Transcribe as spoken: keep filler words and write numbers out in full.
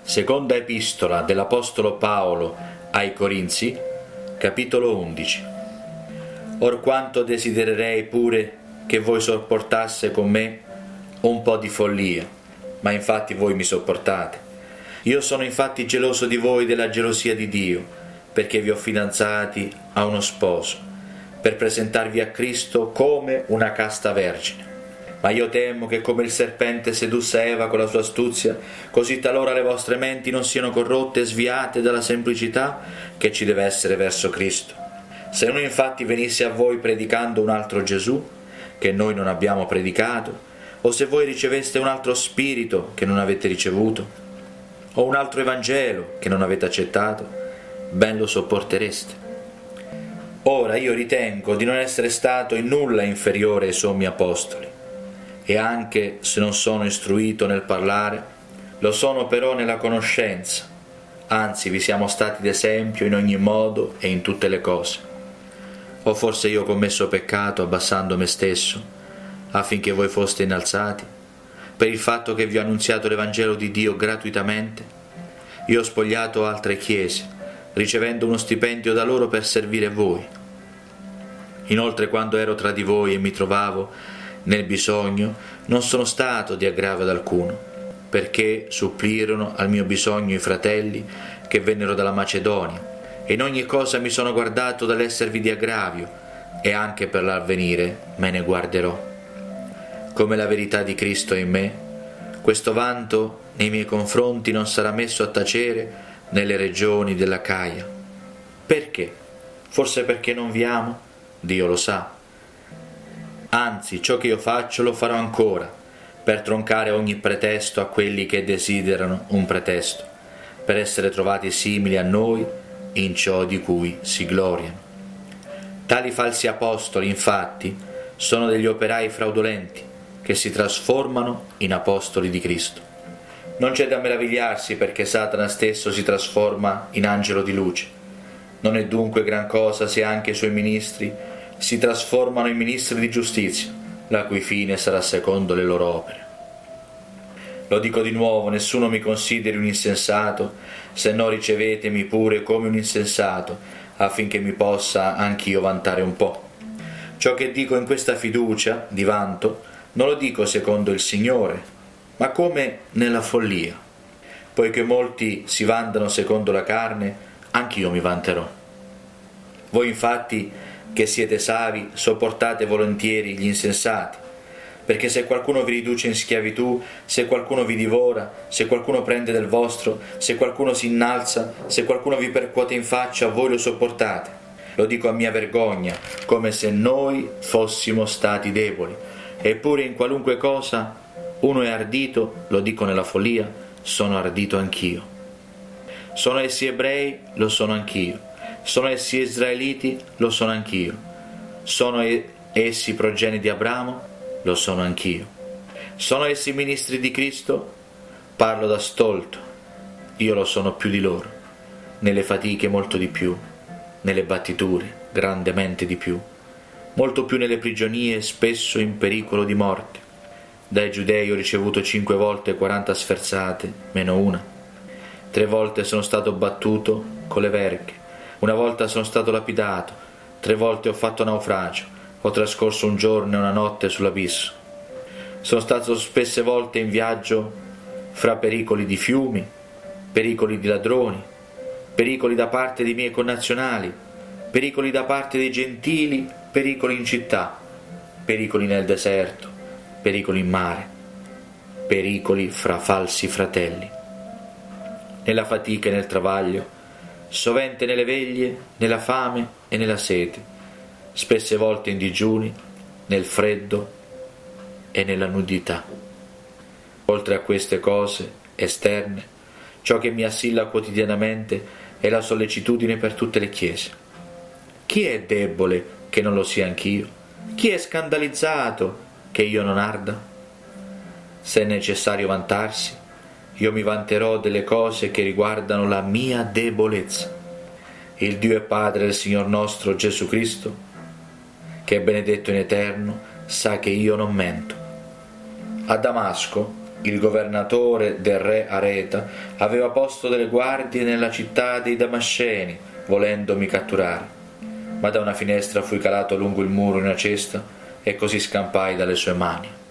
Seconda epistola dell'Apostolo Paolo ai Corinzi, capitolo undici. Or quanto desidererei pure che voi sopportasse con me un po' di follia, ma infatti voi mi sopportate. Io sono infatti geloso di voi della gelosia di Dio, perché vi ho fidanzati a uno sposo, per presentarvi a Cristo come una casta vergine. Ma io temo che come il serpente sedusse Eva con la sua astuzia, così talora le vostre menti non siano corrotte e sviate dalla semplicità che ci deve essere verso Cristo. Se uno infatti venisse a voi predicando un altro Gesù, che noi non abbiamo predicato, o se voi riceveste un altro spirito che non avete ricevuto, o un altro Evangelo che non avete accettato, ben lo sopportereste. Ora io ritengo di non essere stato in nulla inferiore ai sommi apostoli, e anche se non sono istruito nel parlare, lo sono però nella conoscenza, anzi vi siamo stati d'esempio in ogni modo e in tutte le cose. O forse io ho commesso peccato abbassando me stesso, affinché voi foste innalzati, per il fatto che vi ho annunziato l'Evangelo di Dio gratuitamente? Io ho spogliato altre chiese, ricevendo uno stipendio da loro per servire voi. Inoltre, quando ero tra di voi e mi trovavo nel bisogno, non sono stato di aggravio ad alcuno, perché supplirono al mio bisogno i fratelli che vennero dalla Macedonia, e in ogni cosa mi sono guardato dall'esservi di aggravio, e anche per l'avvenire me ne guarderò. Come la verità di Cristo è in me, questo vanto nei miei confronti non sarà messo a tacere nelle regioni dell'Acaia. Perché? Forse perché non vi amo? Dio lo sa. Anzi, ciò che io faccio lo farò ancora, per troncare ogni pretesto a quelli che desiderano un pretesto, per essere trovati simili a noi in ciò di cui si gloriano. Tali falsi apostoli, infatti, sono degli operai fraudolenti, che si trasformano in apostoli di Cristo. Non c'è da meravigliarsi perché Satana stesso si trasforma in angelo di luce. Non è dunque gran cosa se anche i suoi ministri si trasformano in ministri di giustizia, la cui fine sarà secondo le loro opere. Lo dico di nuovo, nessuno mi consideri un insensato, se no ricevetemi pure come un insensato, affinché mi possa anch'io vantare un po'. Ciò che dico in questa fiducia di vanto non lo dico secondo il Signore, ma come nella follia. Poiché molti si vantano secondo la carne, anch'io mi vanterò. Voi infatti, che siete savi, sopportate volentieri gli insensati, perché se qualcuno vi riduce in schiavitù, se qualcuno vi divora, se qualcuno prende del vostro, se qualcuno si innalza, se qualcuno vi percuote in faccia, voi lo sopportate. Lo dico a mia vergogna, come se noi fossimo stati deboli. Eppure in qualunque cosa uno è ardito, lo dico nella follia, sono ardito anch'io. Sono essi ebrei, lo sono anch'io. Sono essi israeliti, lo sono anch'io. Sono essi progenie di Abramo, lo sono anch'io. Sono essi ministri di Cristo, parlo da stolto, io lo sono più di loro, nelle fatiche molto di più, nelle battiture grandemente di più, molto più nelle prigionie, spesso in pericolo di morte. Dai giudei ho ricevuto cinque volte quaranta sferzate, meno una. Tre volte sono stato battuto con le verghe. Una volta sono stato lapidato, tre volte ho fatto naufragio, ho trascorso un giorno e una notte sull'abisso. Sono stato spesse volte in viaggio fra pericoli di fiumi, pericoli di ladroni, pericoli da parte dei miei connazionali, pericoli da parte dei gentili, pericoli in città, pericoli nel deserto, pericoli in mare, pericoli fra falsi fratelli. Nella fatica e nel travaglio, sovente nelle veglie, nella fame e nella sete, spesse volte in digiuni, nel freddo e nella nudità. Oltre a queste cose esterne, ciò che mi assilla quotidianamente è la sollecitudine per tutte le chiese. Chi è debole che non lo sia anch'io? Chi è scandalizzato che io non arda? Se è necessario vantarsi, io mi vanterò delle cose che riguardano la mia debolezza. Il Dio e Padre del Signor nostro Gesù Cristo, che è benedetto in eterno, sa che io non mento. A Damasco il governatore del re Areta aveva posto delle guardie nella città dei Damasceni, volendomi catturare, ma da una finestra fui calato lungo il muro in una cesta e così scampai dalle sue mani.